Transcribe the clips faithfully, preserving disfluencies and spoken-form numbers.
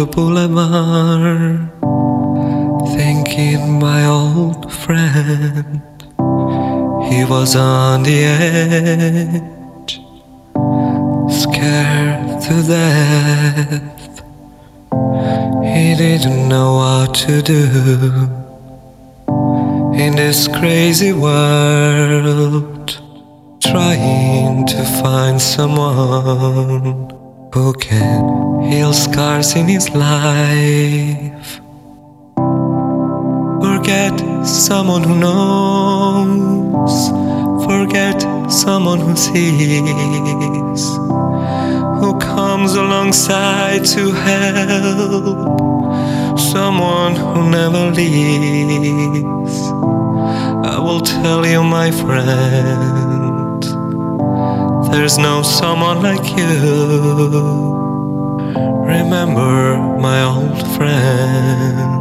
the boulevard, thinking my old friend. He was on the edge, scared to death. He didn't know what to do in this crazy world, trying to find someone who can heal scars in his life. Forget someone who knows, forget someone who sees, who comes alongside to help, someone who never leaves. I will tell you, my friend, there's no someone like you. Remember, my old friend,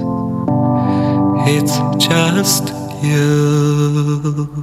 it's just you.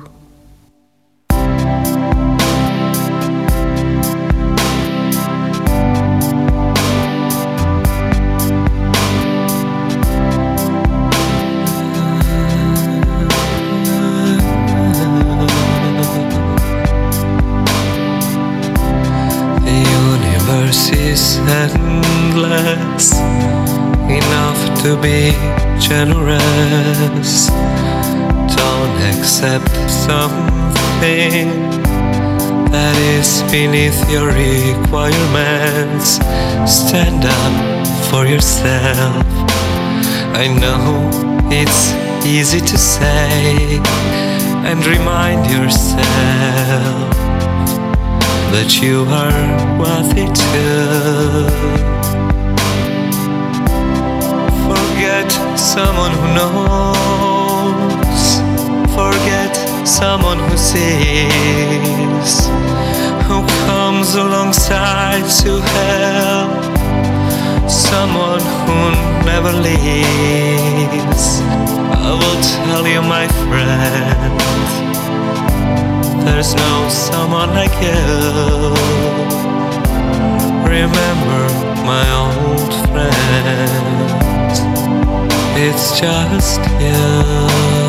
Is endless, enough to be generous. Don't accept something that is beneath your requirements. Stand up for yourself. I know it's easy to say and remind yourself that you are worthy too. Forget someone who knows, forget someone who sees, who comes alongside to help, someone who never leaves. I will tell you, my friend, there's no someone like you. Remember, my old friend, it's just you.